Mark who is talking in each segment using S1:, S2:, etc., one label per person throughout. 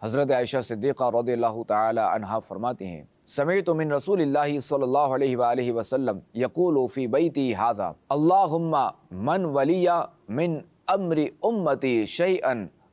S1: حضرت عائشہ صدیقہ رضی اللہ تعالی عنہا فرماتی ہیں سمعت من رسول اللہ صلی اللہ علیہ وآلہ وسلم یقول فی بیتی ھذا اللہم من ولی من امر امتی شیئا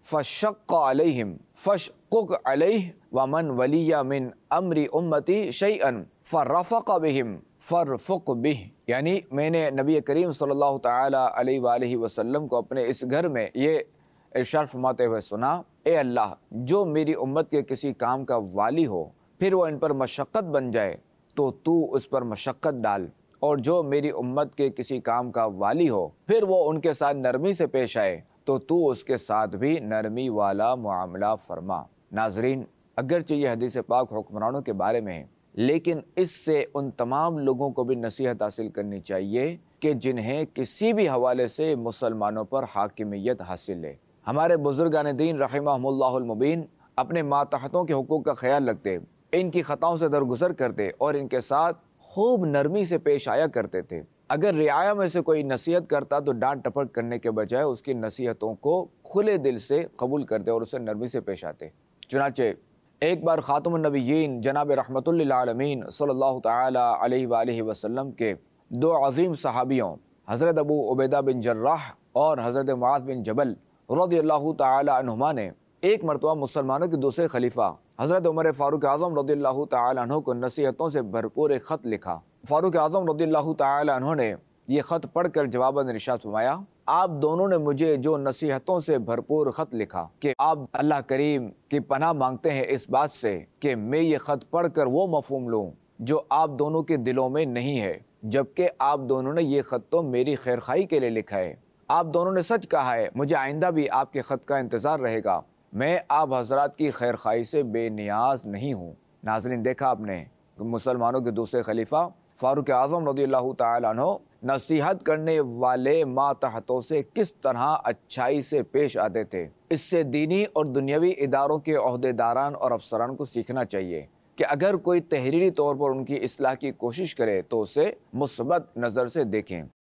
S1: فشق علیہم فاشقق علیہ ومن ولی من امر امتی شیئا فرفق بہم فرفق بہ۔ یعنی میں نے نبی کریم صلی اللہ تعالی علیہ وآلہ وسلم کو اپنے اس گھر میں یہ ارشاد فرماتے ہوئے سنا، اے اللہ جو میری امت کے کسی کام کا والی ہو پھر وہ ان پر مشقت بن جائے تو اس پر مشقت ڈال، اور جو میری امت کے کسی کام کا والی ہو پھر وہ ان کے ساتھ نرمی سے پیش آئے تو اس کے ساتھ بھی نرمی والا معاملہ فرما۔ ناظرین، اگرچہ یہ حدیث پاک حکمرانوں کے بارے میں ہے، لیکن اس سے ان تمام لوگوں کو بھی نصیحت حاصل کرنی چاہیے کہ جنہیں کسی بھی حوالے سے مسلمانوں پر حاکمیت حاصل ہے۔ ہمارے بزرگان دین رحمہم اللہ المبین اپنے ماتحتوں کے حقوق کا خیال رکھتے، ان کی خطاؤں سے درگزر کرتے اور ان کے ساتھ خوب نرمی سے پیش آیا کرتے تھے۔ اگر رعایا میں سے کوئی نصیحت کرتا تو ڈانٹ ٹپٹ کرنے کے بجائے اس کی نصیحتوں کو کھلے دل سے قبول کرتے اور اسے نرمی سے پیش آتے۔ چنانچہ ایک بار خاتم النبیین جناب رحمت للعالمین صلی اللہ تعالی علیہ وآلہ وسلم کے دو عظیم صحابیوں حضرت ابو عبیدہ بن جراح اور حضرت معاذ بن جبل رضی اللہ تعالی عنہما نے ایک مرتبہ مسلمانوں کے دوسرے خلیفہ حضرت عمر فاروق اعظم رضی اللہ تعالی عنہ کو نصیحتوں سے بھرپور ایک خط لکھا۔ فاروق اعظم رضی اللہ تعالی عنہ نے یہ خط پڑھ کر جواباً ارشاد فرمایا، آپ دونوں نے مجھے جو نصیحتوں سے بھرپور خط لکھا کہ آپ اللہ کریم کی پناہ مانگتے ہیں اس بات سے کہ میں یہ خط پڑھ کر وہ مفہوم لوں جو آپ دونوں کے دلوں میں نہیں ہے، جبکہ آپ دونوں نے یہ خط تو میری خیرخواہی کے لیے لکھا ہے۔ آپ دونوں نے سچ کہا ہے، مجھے آئندہ بھی آپ کے خط کا انتظار رہے گا، میں آپ حضرات کی خیرخواہی سے بے نیاز نہیں ہوں۔ ناظرین، دیکھا آپ نے مسلمانوں کے دوسرے خلیفہ فاروق اعظم رضی اللہ تعالی عنہ نصیحت کرنے والے ماتحتوں سے کس طرح اچھائی سے پیش آتے تھے۔ اس سے دینی اور دنیاوی اداروں کے عہدیداران اور افسران کو سیکھنا چاہیے کہ اگر کوئی تحریری طور پر ان کی اصلاح کی کوشش کرے تو اسے مثبت نظر سے دیکھیں۔